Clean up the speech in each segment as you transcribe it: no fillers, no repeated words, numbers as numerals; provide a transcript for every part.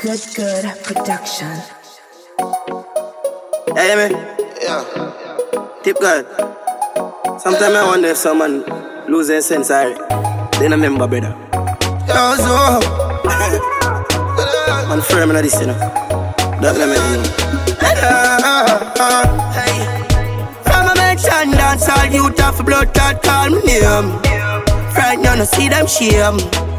Good production. Hey, me? Yeah. Tip God. Sometimes I wonder if someone lose their sense. They don't remember, brother. Yo, so. Man, firm in this, you know. Don't let me know. Hey. From a mention dance, all youth have blood that call me name. Right now, no see them shame.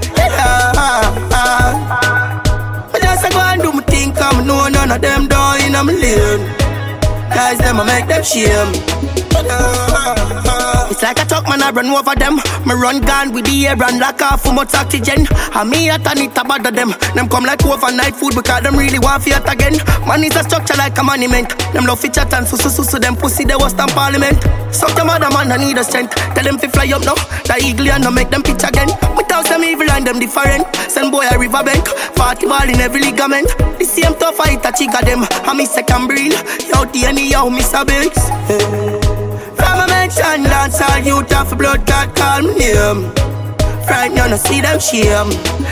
I just go and do my thing, come know none of them down in my lane. Guys, them I make them shame. It's like a truck, man, I run over them. Me run gun with the air and lock off for much oxygen. And me at and it bother them. Them come like overnight food because them really want to eat again. Man is a structure like a monument. Them love to chat and so them pussy they was in parliament. Suck them other man, I need a strength. Tell them to fly up now. The eagle and no make them pitch again. Without them evil and them different. Send boy a riverbank. 40 ball in every ligament. The same tough fight a chick of them. And me second breed. Yo, the anyhow, Mr. Banks. From a mention dance, all youth have blood that call me name. Right now, no see them shame.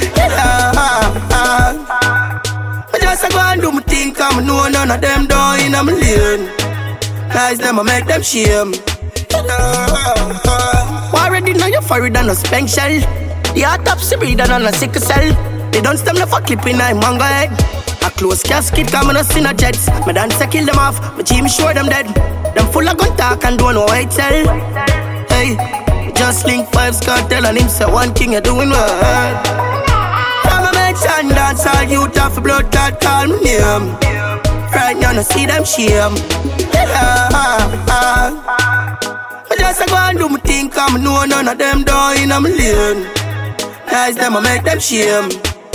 I just go and do my thing, cause I know none of them down in my lane. Guys, them I make them shame. Already know you're foreign and no spank shell. The autopsy breeder and a sickle cell. They don't stem the fuck clip in my mango head. A close casket, come on, no see no jets. My dance I kill them off, my team sure them dead. Them full of gun talk and don't know what it tell. Hey, just link 5 cartel and him say one thing you're doing well. From a mention dance, all youth have blood that call me name. Right now, no see them shame. I just go and do my thing, cause I know none of them down in my lane. Guys, them I make them shame.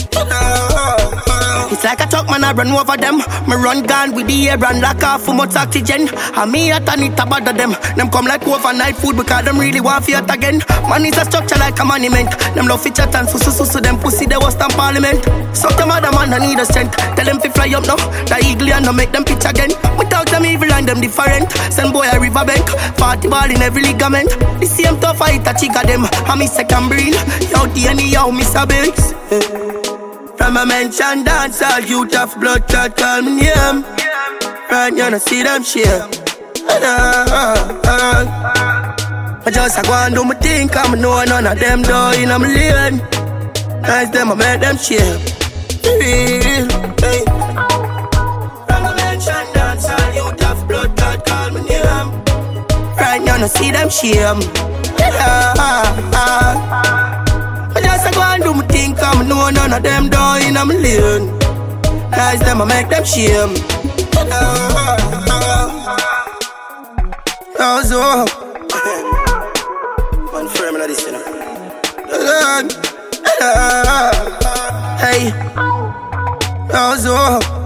It's like a truck, man, I run over them. Me run gun with the air and lock off for much oxygen. And me at and it bother them. Them come like overnight food because them really want to eat again. Man is a structure like a monument. Them love to chat and so them pussy they was in parliament. Suck them other man, I need a strength. Tell them to fly up now. The eagle and no make them pitch again. Without them evil and them different. Send boy a riverbank. 40 ball in every ligament. The same tough fight a chick of them. And me second breed. Yo, the anyhow, Mr. Banks. From a mention dance, all youth have blood that call me name. Right now, no see them shame. I just go and do my thing, cause I know none of them down in my lane. Guys, them I make them shame. Real, hey. From a mention dance, all youth have blood that call me name. Right now, no see them shame. I just go and do my thing, cause I know none of them down in my lane. Guys, them I make them shame. Oh, so man, firm in this, you know. Hey, oh, so